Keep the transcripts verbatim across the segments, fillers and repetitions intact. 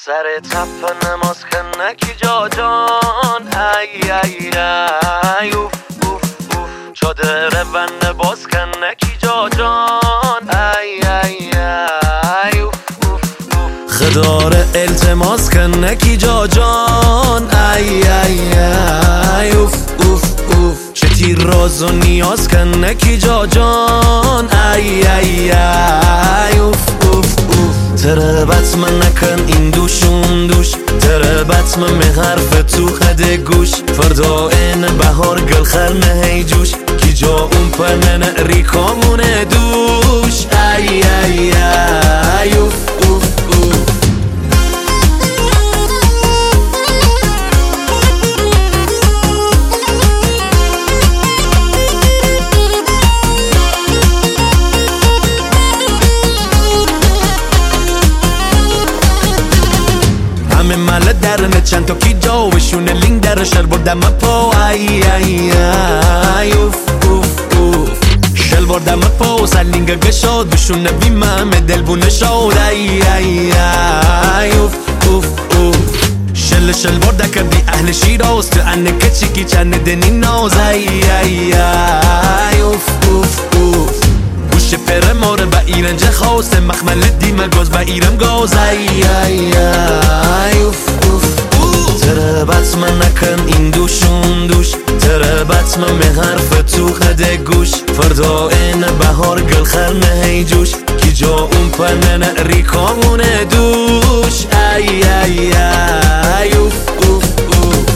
سر تپ نماز کنکی جا جان ای ای ای اوف اوف اوف چادر بند باز کنکی جا جان ای ای ای اوف اوف اوف خدار التماس کنکی جا جان ای ای ای اوف اوف اوف چه تیر راز و نیاز کنکی جا جان ای ای ای اوف اوف تربت من نکن این دوشون دوش تربت من می حرف تو خد گوش فردا این بهار گل خرنه هی جوش کی جا اون پرنه ریکامونه دوش ای ای ای اوف اوف اوف همه مالا درنه چند تا کی جا وشونه لینگ در شل بردم پا ای ای ای اوف اوف اوف شل بردم پا سلینگ گشاد بشونه بیمم دل بونه شاد ای ای ای اوف اوف اوف شل شل برده کردی اهل شیراز تو انه کچی کی چند دنی ناز ای ای ای اوف اوف اوف گوش پر ماره با ایرنج خواست مخمل دیمه گاز با ایرم گاز ای ای ای اوف اوف تربت من نکن این دوشون دوش تربت من می حرف تو خد گوش فردا این بهار گل خرنه هی جوش کی جا اون پرنه ریکامونه دوش ای ای ای اوف اوف اوف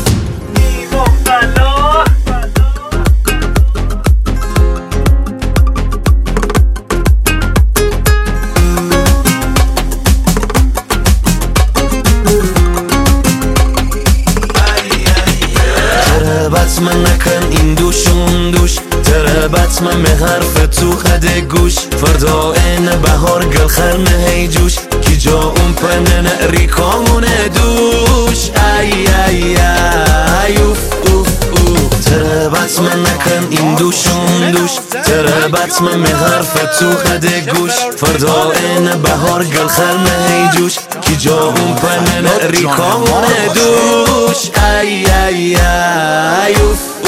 تربت من نکن این دوشون دوش تربت من می حرف تو خد گوش فردا این بهار گل خرنه هی جوش کی جا اون پرنه ریکامونه دوش ای ای ای اوف اوف اوف تربت من نکن این دوشون دوش تربت من می حرف تو خد گوش فردا این بهار گل خرنه هی جوش کی جا اون پرنه ریکامونه دوش ای ای ای اوف